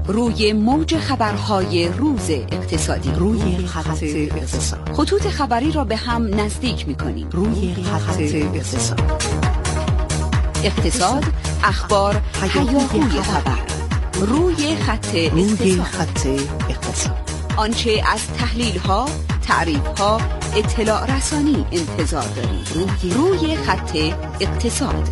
روی موج خبرهای روز اقتصادی، روی خط اقتصاد. خطوط خبری را به هم نزدیک می‌کنیم. روی خط اقتصاد. اقتصاد، اخبار، هیاهوی خبر. روی خط اقتصاد. آنچه از تحلیل‌ها، تعریف‌ها، اطلاع رسانی انتظار دارید. روی خط اقتصاد.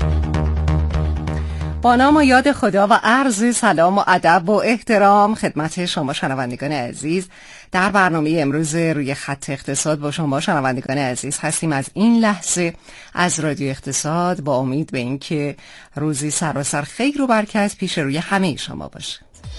با نام و یاد خدا و عرض سلام و ادب و احترام خدمت شما شنوندگان عزیز. در برنامه امروز روی خط اقتصاد با شما شنوندگان عزیز هستیم. از این لحظه از رادیو اقتصاد با امید به اینکه روزی سراسر خیر و برکت پیش روی همه شما باشه.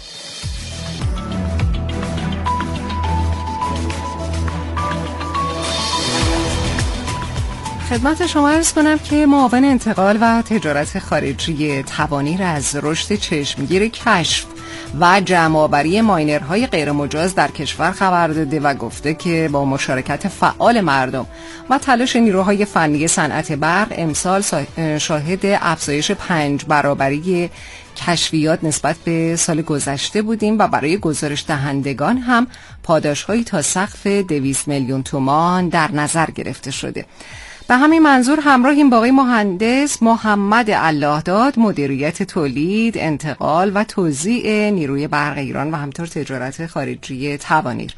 خدمت شما عرض کنم که معاون انتقال و تجارت خارجی توانیر از رشد چشمگیر کشف و جمع‌آوری ماینرهای غیرمجاز در کشور خبر داده و گفته که با مشارکت فعال مردم و تلاش نیروهای فنی صنعت برق امسال شاهد افزایش 5 برابری کشفیات نسبت به سال گذشته بودیم و برای گزارش دهندگان هم پاداش‌هایی تا سقف 200 میلیون تومان در نظر گرفته شده. به همین منظور همراهیم با آقای مهندس محمد الله داد، مدیریت تولید، انتقال و توزیع نیروی برق ایران و همینطور تجارت خارجی توانیر.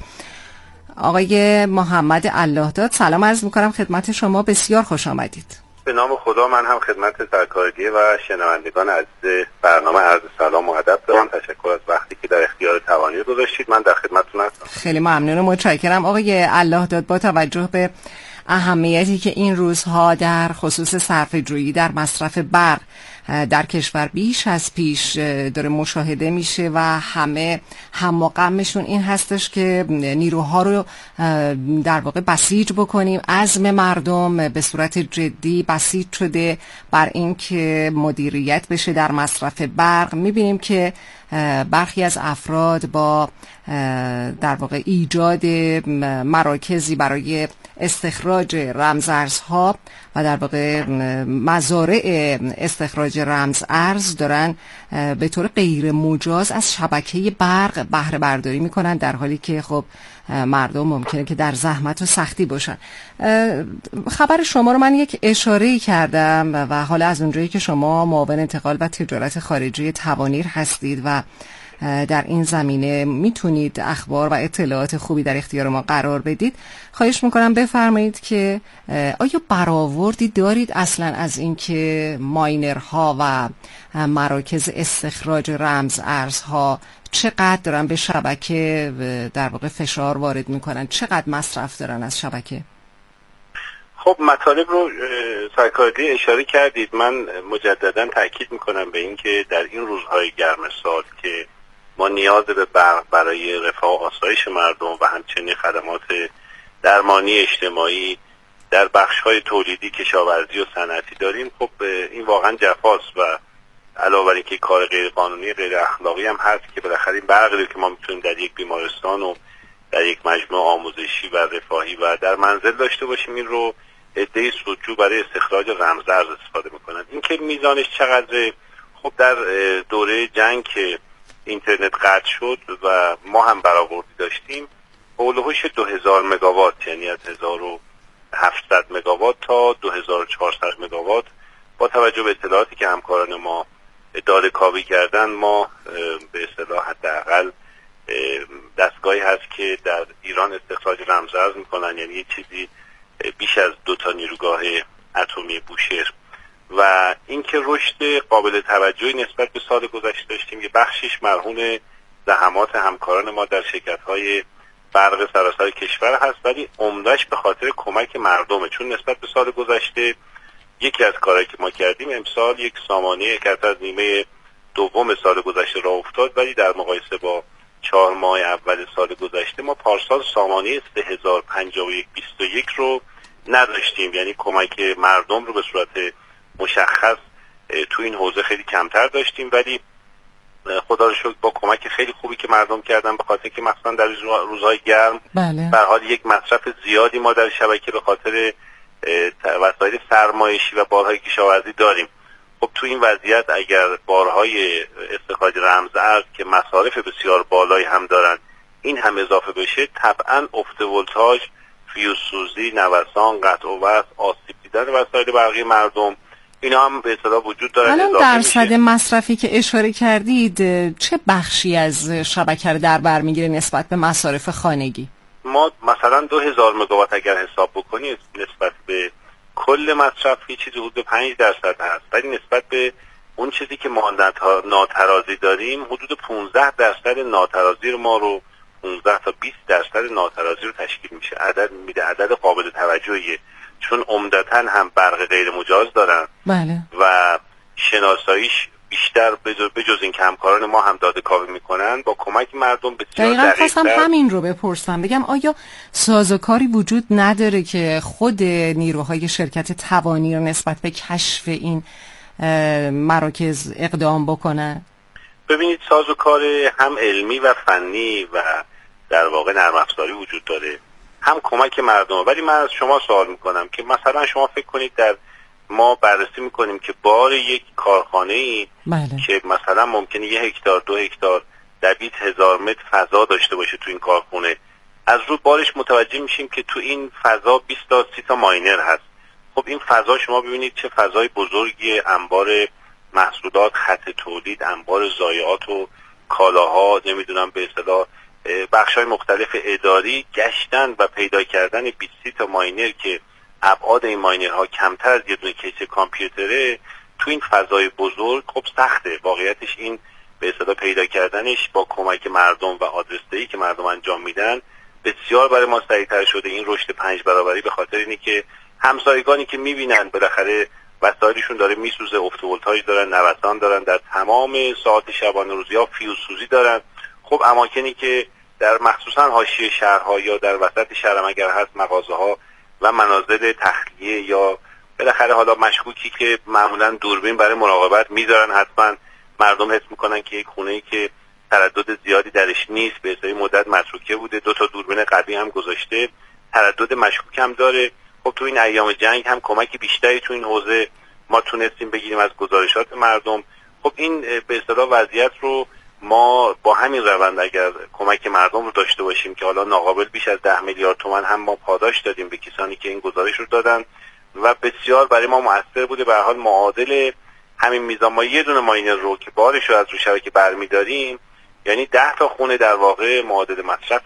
آقای محمد الله داد، سلام عرض می‌کنم خدمت شما، بسیار خوش آمدید. به نام خدا من هم خدمت سرکارگی و شنوندگان عزیز برنامه عرض سلام و ادب دارم. تشکر از وقتی که در اختیار توانیر گذاشتید. من در خدمتتون هستم. خیلی ممنون و متشکرم آقای الله داد. با توجه به اهمیتی که این روزها در خصوص صرفه‌جویی در مصرف برق در کشور بیش از پیش داره مشاهده میشه و همه هم و غمشون این هستش که نیروها رو در واقع بسیج بکنیم. عزم مردم به صورت جدی بسیج شده بر این که مدیریت بشه در مصرف برق. میبینیم که برخی از افراد با در واقع ایجاد مراکزی برای استخراج رمزارزها و در واقع مزارع استخراج رمزارز دارن به طور غیر مجاز از شبکه برق بهره برداری میکنن، در حالی که خب مردم ممکنه که در زحمت و سختی باشن. خبر شما رو من یک اشاره‌ای کردم و حالا از اونجایی که شما معاون انتقال و تجارت خارجی توانیر هستید و در این زمینه میتونید اخبار و اطلاعات خوبی در اختیار ما قرار بدید، خواهش میکنم بفرمایید که آیا برآوردی دارید اصلا از اینکه ماینرها و مراکز استخراج رمز ارزها چقدر دارن به شبکه در واقع فشار وارد میکنن، چقدر مصرف دارن از شبکه؟ خب مطالب رو سرکارگی اشاره کردید. من مجددا تاکید میکنم به این که در این روزهای گرم سال که ما نیاز به برق برای رفاه و آسایش مردم و همچنین خدمات درمانی اجتماعی در بخش‌های تولیدی، کشاورزی و صنعتی داریم، خب این واقعا جفاست و علاوه بر اینکه کار غیر قانونی غیر اخلاقی هم هست که بالاخره این برقی که ما میتونیم در یک بیمارستان و در یک مجموعه آموزشی و رفاهی و در منزل داشته باشیم، این رو عده‌ای سودجو برای استخراج رمزارز استفاده میکنن. اینکه میزانش چقدر، خب در دوره جنگ که اینترنت قطع شد و ما هم برآوردی داشتیم، هولوش 2000 مگاوات، یعنی از 1700 مگاوات تا 2400 مگاوات، با توجه به اطلاعاتی که همکاران ما داده کاوی کردن، ما به اصطلاح حداقل دستگاهی هست که در ایران استخراج رمزارز میکنن، یعنی یه چیزی بیش از 2 تا نیروگاه اتمی بوشهر. و اینکه رشد قابل توجهی نسبت به سال گذشته داشتیم، یه بخشش مرهون زحمات همکاران ما در شرکت‌های برق سراسر کشور هست، ولی عمده‌اش به خاطر کمک مردمه. چون نسبت به سال گذشته یکی از کارهایی که ما کردیم امسال یک سامانه که از نیمه دوم سال گذشته راه افتاد، ولی در مقایسه با 4 ماه اول سال گذشته ما پارسال سامانه 3051 رو نداشتیم، یعنی کمک مردم رو به صورت مشخص تو این حوزه خیلی کمتر داشتیم. ولی خدا رو شکر با کمک خیلی خوبی که مردم کردن، به خاطر که مثلا در روزهای گرم به حال یک مصرف زیادی ما در شبکه به خاطر وسایل سرمایشی و بارهای کشاورزی داریم، خب تو این وضعیت اگر بارهای استخراج رمز ارز که مصارف بسیار بالایی هم دارن این هم اضافه بشه، طبعا افت ولتاژ، فیوز سوزی، نوسان، قطع و وصل، آسیب دیدن وسایل برقی مردم، اینا هم به اصطلاح وجود داره. الان درصد مصرفی که اشاره کردید چه بخشی از شبکه رو در بر میگیره نسبت به مصارف خانگی؟ ما مثلا 2000 مگاوات اگر حساب بکنیم نسبت به کل مصرف یه چیزی حدود 5% هست، ولی نسبت به اون چیزی که ما ناترازی داریم حدود 15% ناترازی رو ما رو 15 تا 20% ناترازی رو تشکیل میشه. عدد میده، عدد قابل توجهیه، چون عمدتاً هم برق غیر مجاز دارن. بله. و شناساییش بیشتر به جز این که همکاران ما هم داده کاوی میکنن با کمک مردم بسیار دقیقاً خواستم همین رو بپرسم، بگم آیا سازوکاری وجود نداره که خود نیروهای شرکت توانی رو نسبت به کشف این مراکز اقدام بکنن؟ ببینید سازوکار هم علمی و فنی و در واقع نرم افزاری وجود داره، هم کمک مردم. ولی من از شما سوال میکنم که مثلا شما فکر کنید در ما بررسی میکنیم که بار یک کارخانه‌ای که مثلا ممکنه 1 هکتار 2 هکتار در 20,000 متر فضا داشته باشه تو این کارخونه، از رو بارش متوجه میشیم که تو این فضا 20 تا 30 تا ماینر هست. خب این فضا شما ببینید چه فضای بزرگی، انبار محصولات، خط تولید، انبار ضایعات و کالاها، نمیدونم به اصطلاح بخشای مختلف اداری، گشتن و پیدا کردن 20 تا ماینر که ابعاد این ماینرها کمتر از یه دونه کیس کامپیوتره تو این فضای بزرگ خب سخته. واقعیتش این به اصطلاح پیدا کردنش با کمک مردم و آدرس‌دهی که مردم انجام میدن بسیار برای ما سریعتر شده. این رشد 5 برابری به خاطر اینه که همسایگانی که میبینن بالاخره وسایلشون داره میسوزه، افت ولتاژ دارن، نوسان دارن، در تمام ساعات شبانه روزی ها فیوز سوزی دارن. خب اماکنی که در مخصوصا حاشیه شهرها یا در وسط شهر اگر هست مغازه ها و منازل تخلیه یا بالاخره حالا مشکوکی که معمولا دوربین برای مراقبت میذارن، حتما مردم حس میکنن که یک خونه‌ای که تردد زیادی درش نیست، به اصطلاح مدت متروکه بوده، 2 تا دوربین قوی هم گذاشته، تردد مشکوک هم داره. خب تو این ایام جنگ هم کمک بیشتری تو این حوزه ما تونستیم بگیریم از گزارشات مردم. خب این به اصطلاح وضعیت رو ما با همین روند اگر کمک مردم رو داشته باشیم که حالا ناقابل بیش از 10 میلیارد تومان هم ما پاداش دادیم به کسانی که این گزارش رو دادن و بسیار برای ما مؤثر بوده. به هر حال معادل همین میزان ما یه دونه ماینر رو که بارش رو از رو شبکه برمی‌داریم، یعنی 10 تا خونه در واقع معادل مصرف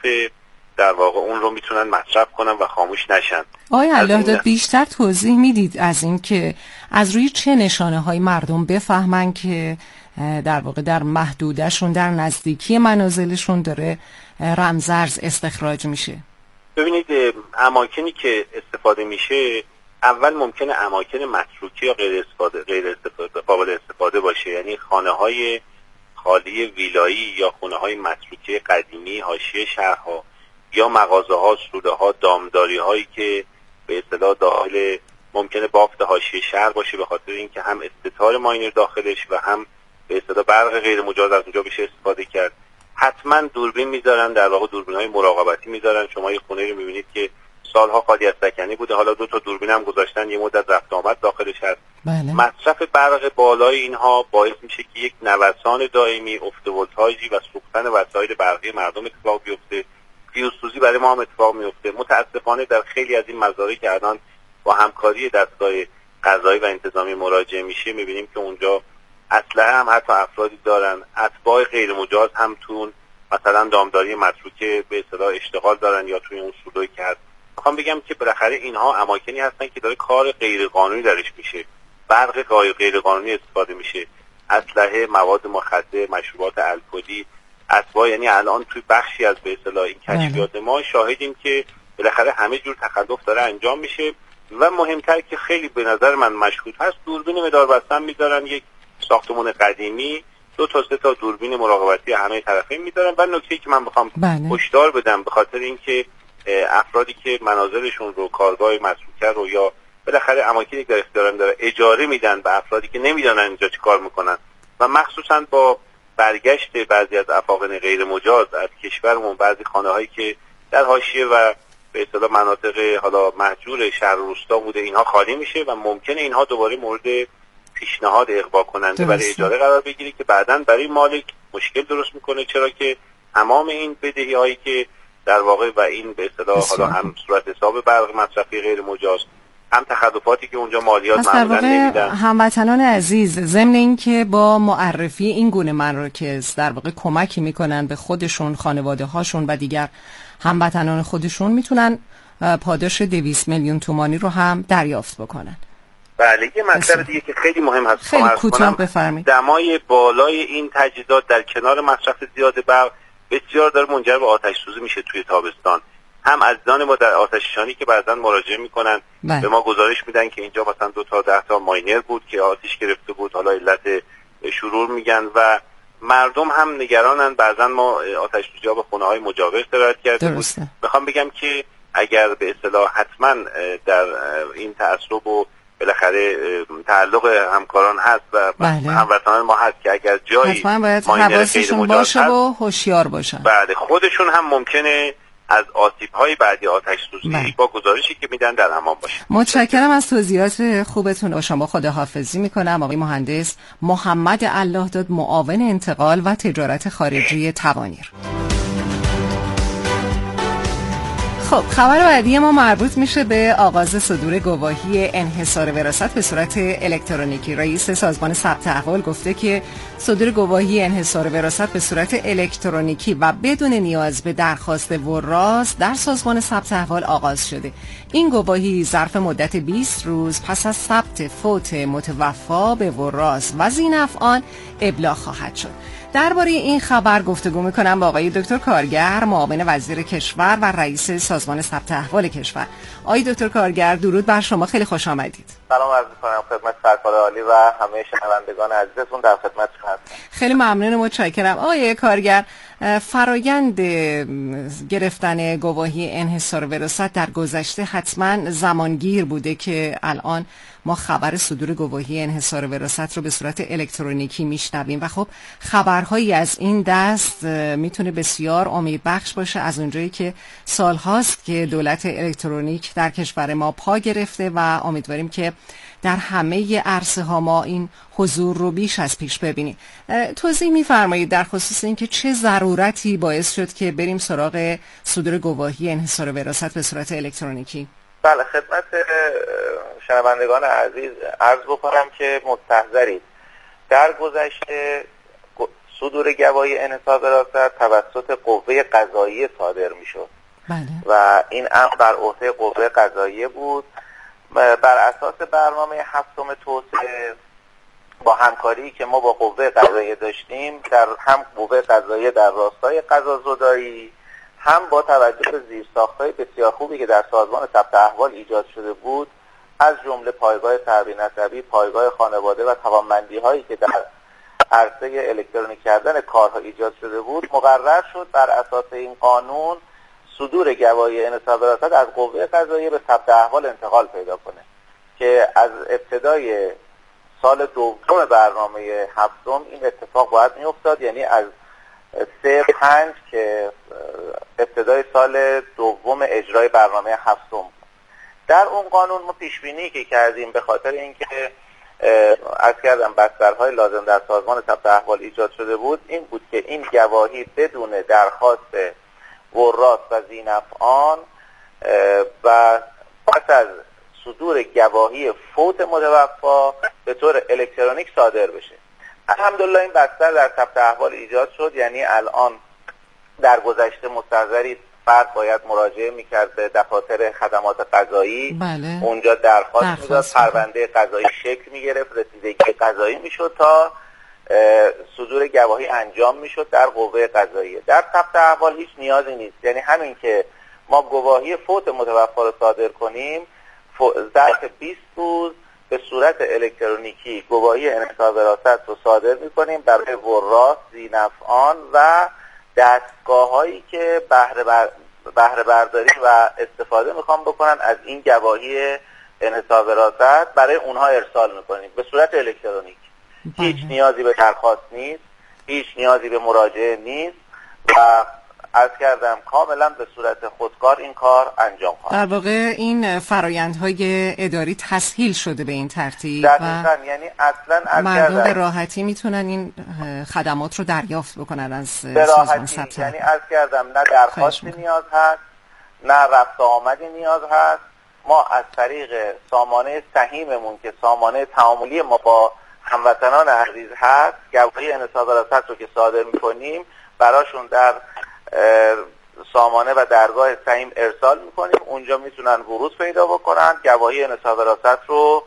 در واقع اون رو میتونن مصرف کنن و خاموش نشن. آیا الله داد بیشتر توضیح میدید از این که از روی چه نشانه‌های مردم بفهمن که در واقع در محدودشون در نزدیکی منازلشون داره رمزارز استخراج میشه؟ ببینید اماکنی که استفاده میشه اول ممکنه اماکن متروکه یا غیر قابل استفاده باشه، یعنی خانه‌های خالی ویلایی یا خونه‌های متروکه قدیمی حاشیه شهرها یا مغازه‌ها، سوده‌ها، دامداری‌هایی که به اصطلاح داخل ممکنه بافت حاشیه شهر باشه به خاطر اینکه هم استتار ماینر داخلش و هم به اصطلاح برق غیر مجاز از اونجا بشه استفاده کرد. حتما دوربین میذارن، در واقع دوربین‌های مراقبتی میذارن. شما یه خونه رو می‌بینید که سالها خالی از سکنی بوده، حالا 2 تا دوربین هم گذاشتن، یه مدت رفت آمد داخلش هست. بله. مصرف برق بالای اینها باعث میشه که یک نوسان دائمی، افت ولتاژی و سوختن وسایل برقی مردم اتفاق بیفته. فیوز سوزی برای ما هم اتفاق میفته. متاسفانه در خیلی از این مزارع که الان با همکاری دستگاه قضایی و انتظامی مراجعه میشه میبینیم که اونجا اسلحه هم حتی افرادی دارن، اتباع غیر مجاز هم تون مثلا دامداری متروکه به اصطلاح اشتغال دارن یا توی اون سودایی که هست. میخوام بگم که بالاخره اینها اماکنی هستن که داره کار غیر قانونی درش میشه، برق غیر قانونی استفاده میشه، اسلحه، مواد مخدر، مشروبات الکلی، اتباع. یعنی الان توی بخشی از به اصطلاح این کشفیات ما شاهدیم که بالاخره همه جور تخلف داره انجام میشه و مهمتر که خیلی به نظر من مشهود هست، دوربین مدار بستن میذارن، یک ساختمان قدیمی 2 تا 3 تا دوربین مراقبتی همه طرفین میذارن. و نکته‌ای که من بخوام هشدار بدم به خاطر اینکه افرادی که منازلشون رو، کارگاه متروکه رو یا بالاخره اماکنی که اختیارن داره اجاره میدن به افرادی که نمیدونن اینجا چی کار میکنن و مخصوصا با برگشت بعضی از افاقن غیر مجاز از کشورمون، بعضی خانه‌هایی که در حاشیه و به اصطلاح مناطق حالا مهجور شهر و روستا بوده اینها خالی میشه و ممکنه اینها دوباره مورد پیشنهاد اغوا کننده برای اجاره قرار بگیری که بعداً برای مالک مشکل درست میکنه، چرا که تمام این بدهی هایی که در واقع و این به اصطلاح حالا هم صورت حساب برق مصرفی غیر مجاز، هم تخلفاتی که اونجا مالیات معمولا نمیدن. هموطنان عزیز، ضمن این که با معرفی این گونه مراکز در واقع کمکی میکنن به خودشون، خانواده هاشون و دیگر هموطنان خودشون، میتونن پاداش 200 میلیون تومانی رو هم دریافت بکنن. بله، یه مسئله دیگه که خیلی مهم هست، خیلی کوتاه بفرمایید. دمای بالای این تجهیزات در کنار مصرف زیاد برق بسیار داره منجر به آتش سوزی میشه توی تابستان. هم عزیزان ما در آتش‌نشانی که بعضا مراجعه میکنن به ما گزارش میدن که اینجا مثلا 2 تا 10 تا ماینر بود که آتش گرفته بود، حالا علت شرور میگن و مردم هم نگرانن. بعضا ما آتش سوزی‌ها به خونه‌های مجاور سرایت کرده بود. میخوام بگم که اگر به اصطلاح حتما در این تعصب و بالاخره تعلق همکاران هست و هموطنان ما هست که اگر جایی حتما باید حواسشون باشه و هوشیار باشن. بله، خودشون هم ممکنه از آسیب‌های بعدی آتش سوزی با گزارشی که میدن در امان باشه. متشکرم از توضیحات خوبتون. شما خداحافظی میکنم. آقای مهندس محمد الله داد، معاون انتقال و تجارت خارجی توانیر. خب، خبر بعدی ما مربوط میشه به آغاز صدور گواهی انحصار وراثت به صورت الکترونیکی. رئیس سازمان ثبت احوال گفته که صدور گواهی انحصار وراثت به صورت الکترونیکی و بدون نیاز به درخواست وراث در سازمان ثبت احوال آغاز شده. این گواهی ظرف مدت 20 روز پس از ثبت فوت متوفی به وراث و ذی‌نفعان ابلاغ خواهد شد. درباره این خبر گفتگو میکنم با آقای دکتر کارگر، معاون وزیر کشور و رئیس سازمان ثبت احوال کشور. آقای دکتر کارگر، درود بر شما، خیلی خوش آمدید. سلام عرض می‌کنم خدمت سرکار عالی و همه شنوندگان عزیزتون، در خدمتتون هستم. خیلی ممنون، متشکرم. آقای کارگر، فرایند گرفتن گواهی انحصار وراثت در گذشته حتما زمانگیر بوده که الان ما خبر صدور گواهی انحصار وراثت رو به صورت الکترونیکی میشنویم و خب خبرهایی از این دست میتونه بسیار امیدبخش باشه، از اونجایی که سالهاست که دولت الکترونیک در کشور ما پا گرفته و امیدواریم که در همه عرصه ها ما این حضور رو بیش از پیش ببینیم. توضیح می‌فرمایید در خصوص اینکه چه ضرورتی باعث شد که بریم سراغ صدور گواهی انحصار وراثت به صورت الکترونیکی؟ بله، خدمت شنوندگان عزیز عرض بکنم که مستحضرید در گذشته صدور گواهی انحصار وراثت توسط قوه قضاییه صادر میشد. بله. و این امر بر عهده قوه قضاییه بود. بر اساس برنامه 7 توسعه با همکاری که ما با قوه قضاییه داشتیم، در هم قوه قضاییه در راستای قضازدایی، هم با توجه به زیرساخت‌های بسیار خوبی که در سازمان ثبت احوال ایجاد شده بود، از جمله پایگاه تربیت نسبی، پایگاه خانواده و توانمندی‌هایی که در عرصه الکترونیک کردن کارها ایجاد شده بود، مقرر شد بر اساس این قانون صدور گواهی انحصار وراثت از قوه قضاییه به ثبت احوال انتقال پیدا کنه که از ابتدای سال دوم برنامه 7 این اتفاق باید می‌افتاد، یعنی از 3/5 که ابتدای سال دوم اجرای برنامه 7 بود. در اون قانون ما پیشبینی که کردیم به خاطر اینکه از کردم بسترهای لازم در سازمان ثبت احوال ایجاد شده بود، این بود که این گواهی بدون درخواست وراث و ذی‌نفعان و پس از صدور گواهی فوت متوفی به طور الکترونیک صادر بشه. الحمدلله این بستر در ثبت احوال ایجاد شد، یعنی الان در گذشته مستحضرید فرد باید مراجعه میکرد به دفاتر خدمات قضایی. بله. اونجا درخواست میداد، پرونده قضایی شکل میگرفت، رسیدگی قضایی میشد تا صدور گواهی انجام میشد در قوه قضاییه. در ثبت احوال هیچ نیازی نیست، یعنی همین که ما گواهی فوت متوفی رو صادر کنیم، ظرف 20 روز به صورت الکترونیکی گواهی انحصار وراثت رو صادر میکنیم برای وراث، ذی‌نفعان و دستگاه‌هایی که بهره برداری و استفاده میخوان بکنن از این گواهی انحصار وراثت، برای اونها ارسال میکنیم به صورت الکترونیک. هیچ نیازی به درخواست نیست، هیچ نیازی به مراجعه نیست و عرض کردم کاملا به صورت خودکار این کار انجام خواهد. در واقع این فرآیندهای اداری تسهیل شده به این ترتیب دقیقاً، یعنی اصلا مردم به راحتی میتونن این خدمات رو دریافت بکنن از به راحتی. یعنی عرض کردم نه درخواستی نیاز هست، نه رفت آمدی نیاز هست. ما از طریق سامانه سهیممون که سامانه تعاملی ما با هموطنان عزیز هست، گواهی انحصار وراثت رو که صادر میکنیم براشون در سامانه و درگاه سهیم ارسال میکنیم. اونجا میتونن ورود پیدا بکنن، گواهی انحصار وراثت رو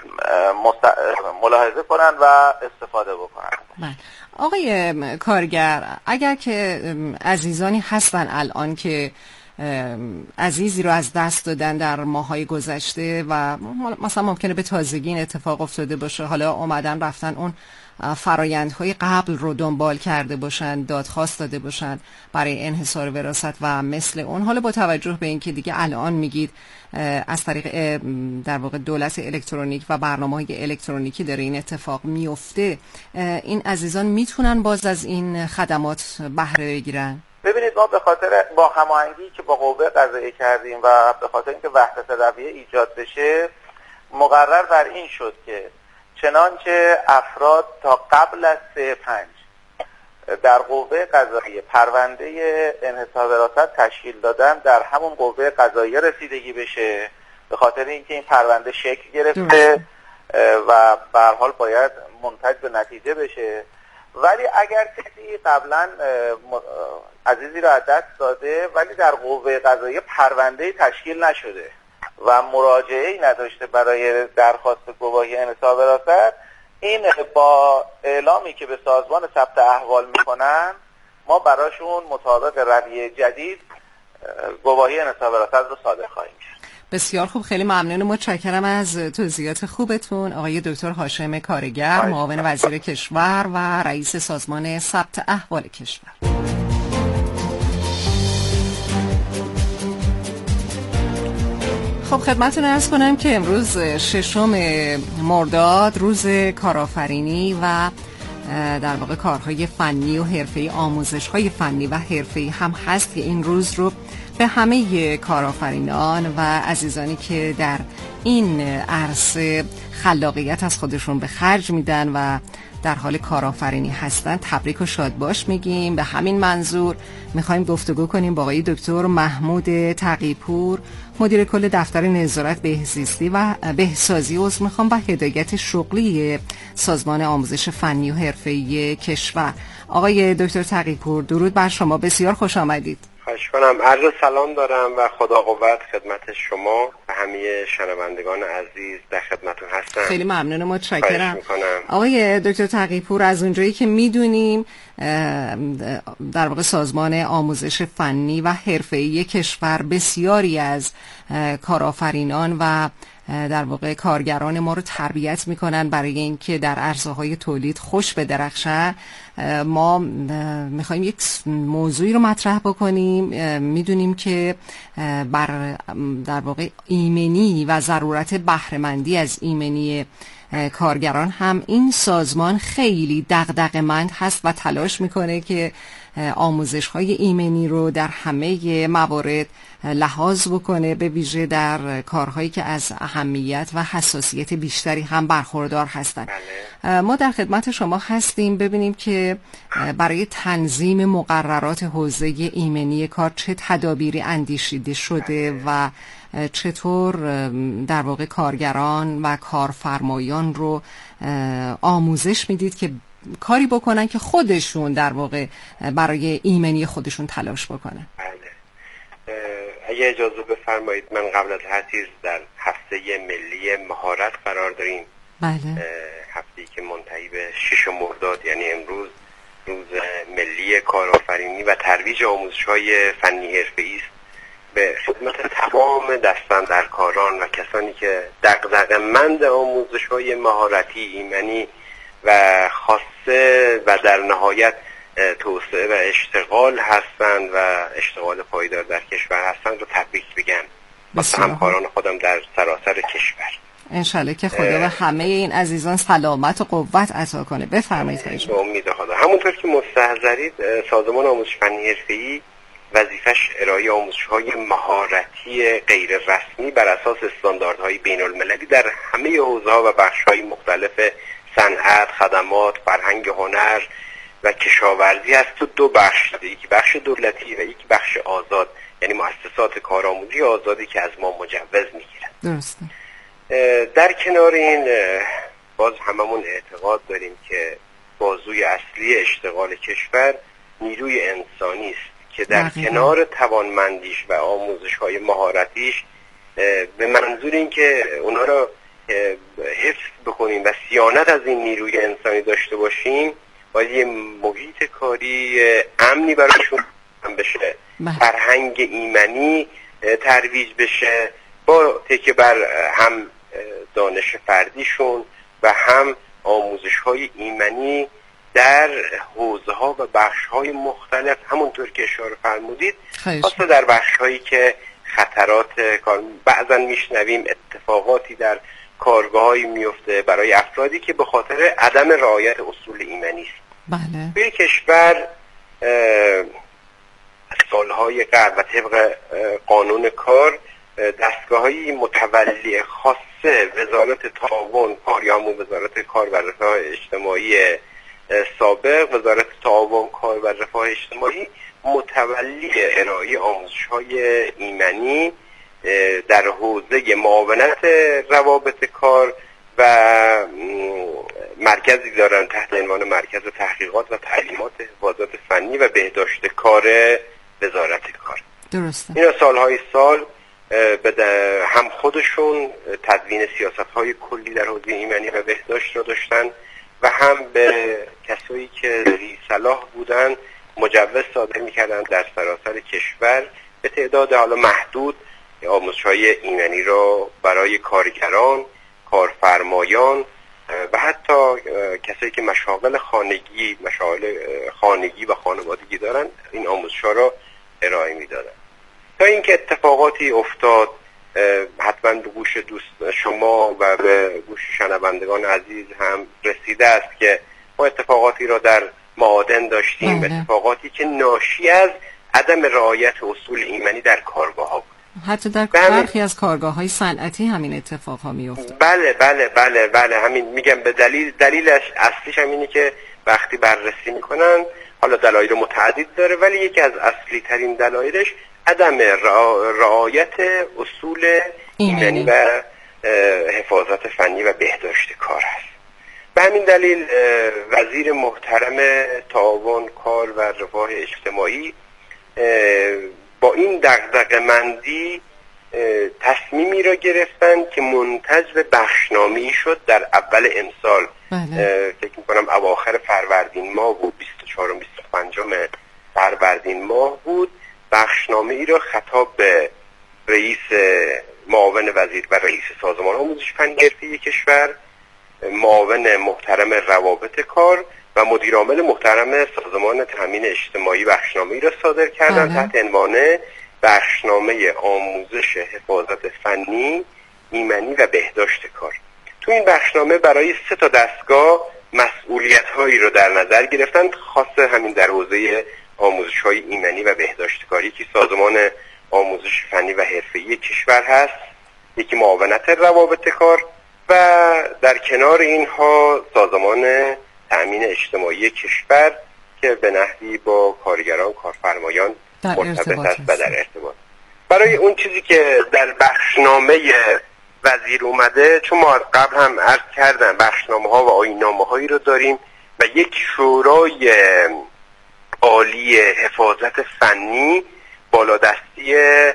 ملاحظه کنن و استفاده بکنن. آقای کارگر، اگر که عزیزانی هستن الان که عزیزی رو از دست دادن در ماهای گذشته و مثلا ممکنه به تازگی این اتفاق افتاده باشه، حالا اومدن رفتن اون فرایندهای قبل رو دنبال کرده باشن، دادخواست داده باشن برای انحصار وراثت و مثل اون، حالا با توجه به اینکه دیگه الان میگید از طریق در واقع دولت الکترونیک و برنامه‌های الکترونیکی داره این اتفاق میفته، این عزیزان میتونن باز از این خدمات بهره بگیرن؟ ببینید، ما به خاطر با هماهنگی که با قوه قضاییه کردیم و به خاطر اینکه وحدت رویه ایجاد بشه، مقرر بر این شد که چنانچه افراد تا قبل از 3/5 در قوه قضاییه پرونده انحصار وراثت تشکیل دادن، در همون قوه قضاییه رسیدگی بشه، به خاطر اینکه این پرونده شکل گرفته و به هر حال باید منتج به نتیجه بشه. ولی اگر کسی قبلا عزیزی را از دست داده ولی در قوه قضاییه پرونده تشکیل نشده و مراجعه‌ای نداشته برای درخواست گواهی انحصار وراثت، این با اعلامی که به سازمان ثبت احوال میکنن ما براشون مطابق رویه جدید گواهی انحصار وراثت رو صادر خواهیم کرد. بسیار خوب، خیلی ممنون، متشکرم از توضیحات خوبتون آقای دکتر هاشم کارگر، معاون وزیر کشور و رئیس سازمان ثبت احوال کشور. خب خدمتتون عرض کنم که امروز 6 مرداد روز کارآفرینی و در واقع کارهای فنی و حرفه‌ای، آموزش‌های فنی و حرفه‌ای هم هست که این روز رو به همه کارآفرینان و عزیزانی که در این عرصه خلاقیت از خودشون به خرج میدن و در حال کارآفرینی هستن تبریک و شادباش میگیم. به همین منظور میخوایم گفتگو کنیم با آقای دکتر محمود تقی‌پور، مدیر کل دفتر نظارت بهزیستی و بهسازی و هدایت شغلی سازمان آموزش فنی و حرفه‌ای کشور. آقای دکتر تقی‌پور، درود بر شما، بسیار خوش آمدید. خواهش کنم. عرض سلام دارم و خدا قوت خدمت شما و همه شنوندگان عزیز در خدمتتون هستم. خیلی ممنون و متشکرم. آقای دکتر تقی‌پور، از اونجایی که میدونیم در واقع سازمان آموزش فنی و حرفه‌ای کشور بسیاری از کارآفرینان و در واقع کارگران ما رو تربیت میکنن برای اینکه در عرصه‌های تولید خوش بدرخشن، ما میخوایم یک موضوعی رو مطرح بکنیم. میدونیم که در واقع ایمنی و ضرورت بهره‌مندی از ایمنی کارگران هم این سازمان خیلی دغدغه‌مند هست و تلاش میکنه که آموزش‌های ایمنی رو در همه موارد لحاظ بکنه، به ویژه در کارهایی که از اهمیت و حساسیت بیشتری هم برخوردار هستند. ما در خدمت شما هستیم ببینیم که برای تنظیم مقررات حوزه ایمنی کار چه تدابیری اندیشیده شده و چطور در واقع کارگران و کارفرمایان رو آموزش میدید که کاری بکنن که خودشون در واقع برای ایمنی خودشون تلاش بکنن. اگه اجازه بفرمایید، من قبل از هر چیز در هفته ملی مهارت قرار داریم. بله. هفته‌ای که منتهی به 6 مرداد یعنی امروز روز ملی کارآفرینی و ترویج آموزش‌های فنی حرفه‌ای است. به خدمت تمام دستاندرکاران و کسانی که دغدغه‌مند آموزش‌های مهارتی، ایمنی و خاصه و در نهایت توسعه و اشتغال هستند و اشتغال پایدار در کشور هستند رو تبریک بگم واسه همکاران خودم در سراسر کشور. انشالله که خدا به همه این عزیزان سلامت و قوت عطا کنه. بفرمایید. به امید خدا. همونطور که مستحضرید، سازمان آموزش فنی حرفه‌ای وظیفش ارائه آموزش‌های مهارتی غیر رسمی بر اساس استانداردهای بین‌المللی در همه حوزه‌ها و بخش‌های مختلف صنعت، خدمات، فرهنگ، هنر و کشاورزی است. تو دو بخش، یکی بخش دولتی و یکی بخش آزاد، یعنی مؤسسات کارآموزی آزادی که از ما مجوز میگیرن. درسته. در کنار این باز هممون اعتقاد داریم که بازوی اصلی اشتغال کشور نیروی انسانی است که در کنار توانمندیش و آموزش‌های مهارتیش به منظور این که اونا رو حفظ بکنیم و صیانت از این نیروی انسانی داشته باشیم، باید یه محیط کاری امنی براشون بشه، فرهنگ ایمنی ترویج بشه، با تکیه بر هم دانش فردیشون و هم آموزش‌های ایمنی در حوزه‌ها و بخش‌های مختلف، همونطور که اشاره فرمودید، خاصه در بخش‌هایی که خطرات کار، بعضا میشنویم اتفاقاتی در کارگاه‌هایی میفته برای افرادی که به خاطر عدم رعایت اصول ایمنی است. بله. توی کشور سالهای قبل و طبق قانون کار دستگاه‌های متولی خاصه وزارت تعاون کار یا همون وزارت کار و رفاه اجتماعی سابق، وزارت تعاون کار و رفاه اجتماعی، متولی ارائه آموزش‌های ایمنی در حوزه معاونت روابط کار و مرکزی دارن تحت عنوان مرکز تحقیقات و تعلیمات حفاظت فنی و بهداشت کار وزارت کار. درسته. اینا سالهای سال به هم خودشون تدوین سیاست‌های کلی در حوزه ایمنی و بهداشت را داشتن و هم به کسایی که ذی صلاح بودن مجوز صادر می‌کردن در سراسر کشور به تعداد حالا محدود آموزش‌های ایمنی را برای کارگران، کارفرمایان و حتی کسایی که مشاغل خانگی و خانوادگی دارن این آموزش‌ها را ارائه می‌دادن. تا اینکه اتفاقاتی افتاد، حتما به گوش دوست شما و به گوش شنوندگان عزیز هم رسیده است که ما اتفاقاتی را در معادن داشتیم، اتفاقاتی که ناشی از عدم رعایت اصول ایمنی در کارگاه‌ها بود. حتی در برخی از کارگاه‌های صنعتی همین اتفاق‌ها میفته. بله همین میگم. به دلیلش اصلیش همینه که وقتی بررسی میکنن، حالا دلایل متعدد داره ولی یکی از اصلی ترین دلایلش عدم رعایت اصول ایمنی و حفاظت فنی و بهداشت کار است. به همین دلیل وزیر محترم تعاون کار و رفاه اجتماعی با این دغدغه‌مندی تصمیمی را گرفتن که منتج به بخشنامه‌ای شد در اول امسال. فکر می‌کنم اواخر فروردین ماه بود، 24 و 25 فروردین ماه بود. بخشنامه‌ای را خطاب به رئیس معاون وزیر و رئیس سازمان آموزش فنی حرفه‌ای کشور، معاون محترم روابط کار و مدیرعامل محترم سازمان تامین اجتماعی بخشنامه‌ای را صادر کردند تحت عنوان بخشنامه آموزش حفاظت فنی، ایمنی و بهداشت کار. تو این بخشنامه برای 3 تا دستگاه مسئولیت‌هایی را در نظر گرفتند، خاصه همین در حوزه آموزش‌های ایمنی و بهداشت کاری که سازمان آموزش فنی و حرفه‌ای کشور هست، یکی معاونت روابط کار و در کنار اینها سازمان تامین اجتماعی کشور که به نحوی با کارگران، کارفرمایان مرتبط است و در ارتباط. برای اون چیزی که در بخشنامه وزیر اومده، چون ما از قبل هم عرض کردم بخشنامه‌ها و آیین‌نامه‌هایی رو داریم و یک شورای عالی حفاظت فنی بالادستی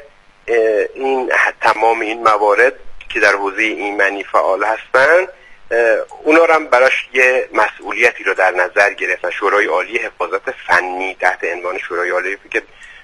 این تمام این موارد که در حوزه ایمنی فعال هستن، اونا رو هم براش یه مسئولیتی رو در نظر گرفتن. شورای عالی حفاظت فنی تحت عنوان شورای عالی که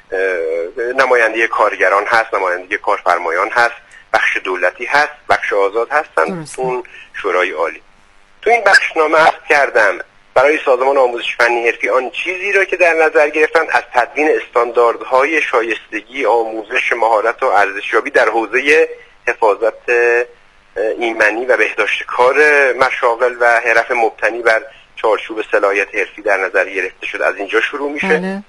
نماینده کارگران هست، نماینده کارفرمایان هست، بخش دولتی هست، بخش آزاد هستن. اون شورای عالی تو این بخشنامه عرض کردم برای سازمان آموزش فنی حرفی آن چیزی را که در نظر گرفتن از تدوین استانداردهای شایستگی آموزش مهارت و ارزشیابی در حوزه حفاظت ایمنی و بهداشت کار مشاغل و حرف مبتنی بر چارچوب صلاحیت حرفی در نظر گرفته شد. از اینجا شروع میشه.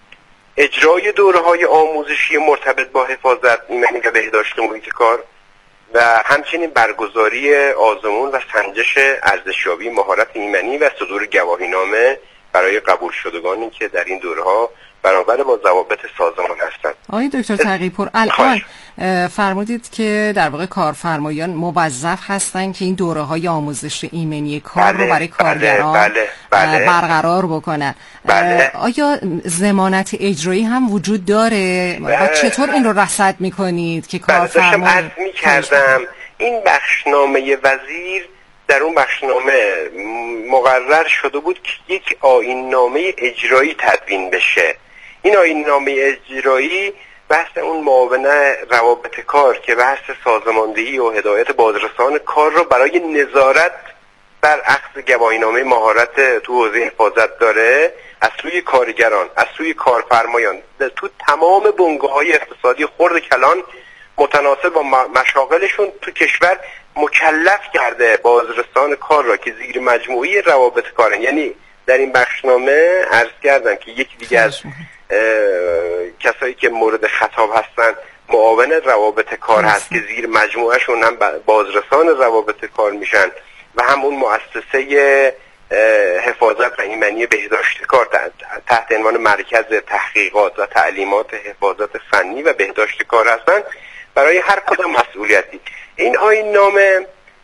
اجرای دوره‌های آموزشی مرتبط با حفاظت ایمنی و بهداشت محیط کار و همچنین برگزاری آزمون و سنجش ارزشیابی مهارت ایمنی و صدور گواهینامه برای قبول شدگانی که در این دوره‌ها برابر با ضوابط سازمان هستند. آقای دکتر تقی‌پور، الان فرمودید که در واقع کارفرمایان موظف هستند که این دوره‌های آموزش ایمنی کار رو برای کارگران برقرار بکنن. آیا ضمانت اجرایی هم وجود داره و چطور این رو رصد می‌کنید که کارفرما عرض می‌کردم این بخشنامه وزیر در اون بخشنامه مقرر شده بود که یک آیین‌نامه اجرایی تدوین بشه. این آیین‌نامه اجرایی بحث اون معاون روابط کار که بحث سازماندهی و هدایت بازرسان کار رو برای نظارت بر اخذ گواهینامه مهارت تو حوزه حفاظت داره، از سوی کارگران، از سوی کارفرمایان، تو تمام بنگاه‌های اقتصادی خرد کلان متناسب با مشاغلشون تو کشور مکلف کرده بازرسان کار را که زیر مجموعه روابط کارن. یعنی در این بخشنامه عرض کردم که یکی دیگه از کسایی که مورد خطاب هستن معاون روابط کار هست که زیر مجموعهشون هم بازرسان روابط کار میشن و هم اون مؤسسه حفاظت و ایمنی بهداشت کار تحت عنوان مرکز تحقیقات و تعلیمات حفاظت فنی و بهداشت کار هستن. برای هر کدام مسئولیتی این آیین‌نامه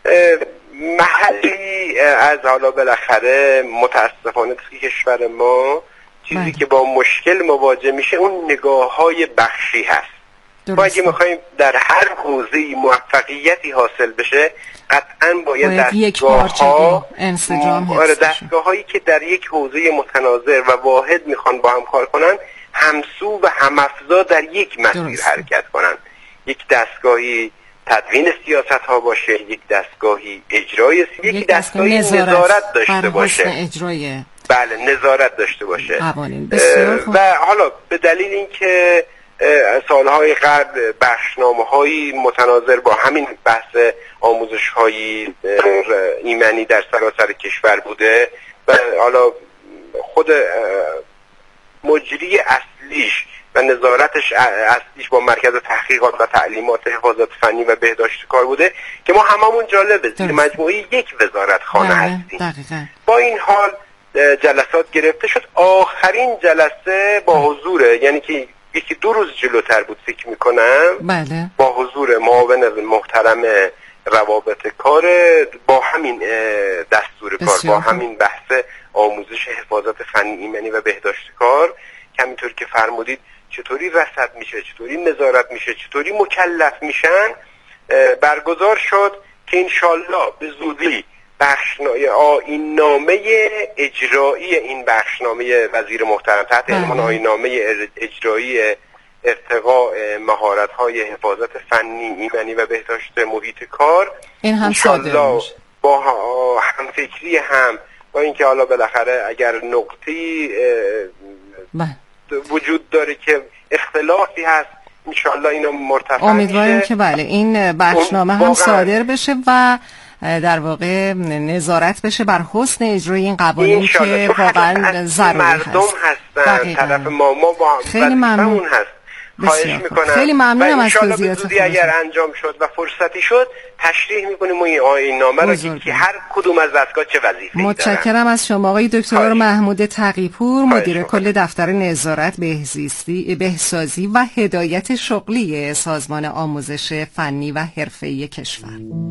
محلی از حالا بالاخره متاسفانه توی کشور ما چیزی که با مشکل مواجه میشه اون نگاه‌های بخشی هست. ما اگه میخوایم در هر حوزه‌ای موفقیتی حاصل بشه قطعاً باید دستگاه‌هایی که در یک حوزه متناظر و واحد میخوان با هم کار کنن همسو و هم‌افزا در یک مسیر حرکت کنن. یک دستگاهی تدوین سیاست ها باشه، یک دستگاهی اجرای، یک دستگاهی نظارت داشته باشه. بله، نظارت داشته باشه. و حالا به دلیل اینکه سالهای قبل بخشنامه‌های متناظر با همین بحث آموزش‌های ایمنی در سراسر کشور بوده و حالا خود مجری اصلیش و نظارتش اصلیش با مرکز تحقیقات و تعلیمات حفاظت فنی و بهداشت کار بوده که ما هممون جالبه زیر مجموعه یک وزارتخانه هستیم. با این حال جلسات گرفته شد. آخرین جلسه با حضور، یعنی که یکی 2 روز جلوتر بود فکر میکنم، با حضور معاون محترم روابط کار با همین دستور کار، با همین بحث آموزش حفاظت فنی ایمنی و بهداشت کار که همینطور که فرمودید چطوری رصد میشه، چطوری نظارت میشه، چطوری مکلف میشن برگزار شد که انشالله به زودی آیین‌نامه اجرایی این بخشنامه وزیر محترم تحت عنوان آیین‌نامه اجرایی ارتقاء مهارت‌های حفاظت فنی ایمنی و بهداشت محیط کار این هم صادر میشه با همفکری هم با اینکه حالا بالاخره اگر نقطه‌ای وجود داره که اختلافی هست انشالله اینو مرتفع میشه. امیدواریم که بله این بخشنامه هم صادر بشه و در واقع نظارت بشه بر حسن اجرای این قوانین که واقعا ضروری هست. مردم هستن طرف ما با خیلی ممنون هست. خواهش میکنم. خیلی ممنونم از توضیحاتتون. اگر انجام شد و فرصتی شد تشریح میکنیم این آیین‌نامه رو که هر کدوم از دستگاه چه وظیفه‌ای دارن. متشکرم از شما آقای دکتر محمود تقی‌پور، مدیر کل دفتر نظارت بهسازی و هدایت شغلی سازمان آموزش فنی و حرفه‌ای کشور.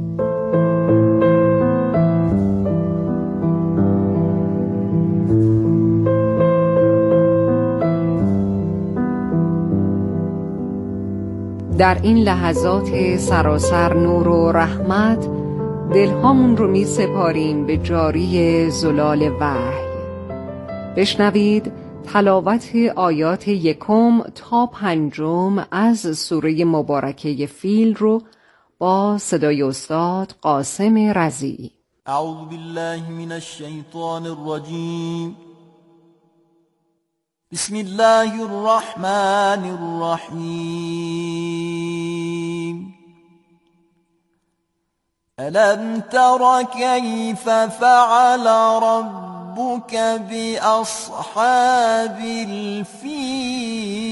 در این لحظات سراسر نور و رحمت دلهامون رو می سپاریم به جاری زلال وحی. بشنوید تلاوت آیات 1 تا 5 از سوره مبارکه فیل رو با صدای استاد قاسم رضیعی. اعوذ بالله من الشیطان الرجیم. بسم الله الرحمن الرحیم. ألم تر كيف فعل ربك ربك بأصحاب الفيل